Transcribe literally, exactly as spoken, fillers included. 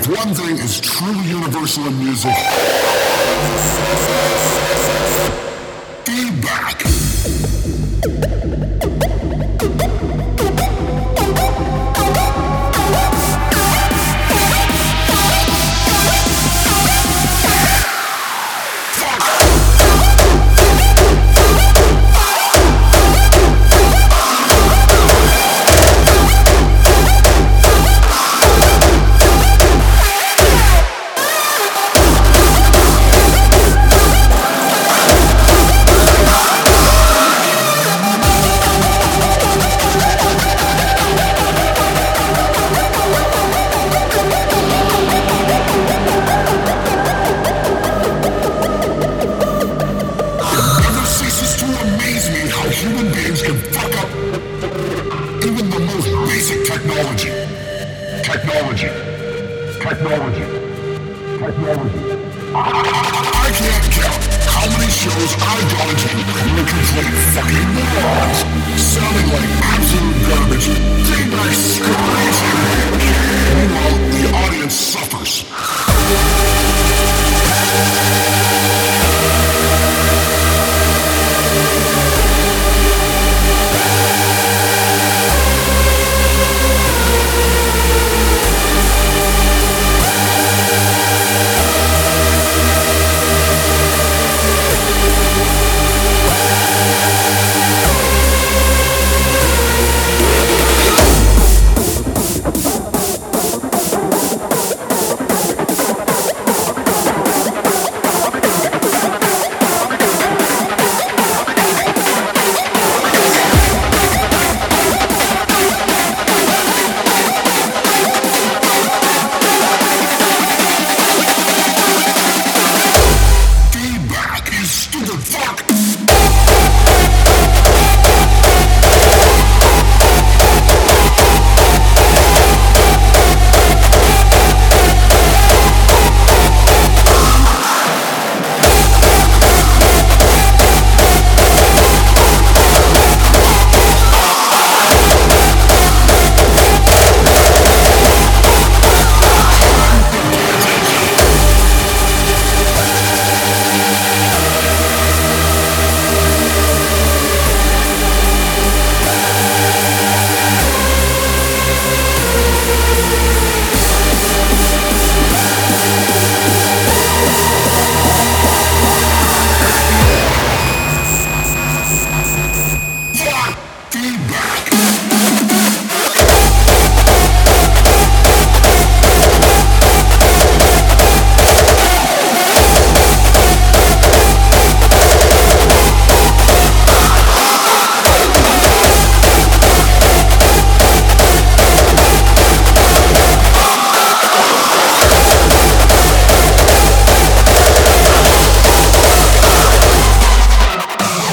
If one thing is truly universal in music, feedback. Human beings can fuck up even the most basic technology. Technology. Technology. Technology. I can't count how many shows I've gone to where complete fucking morons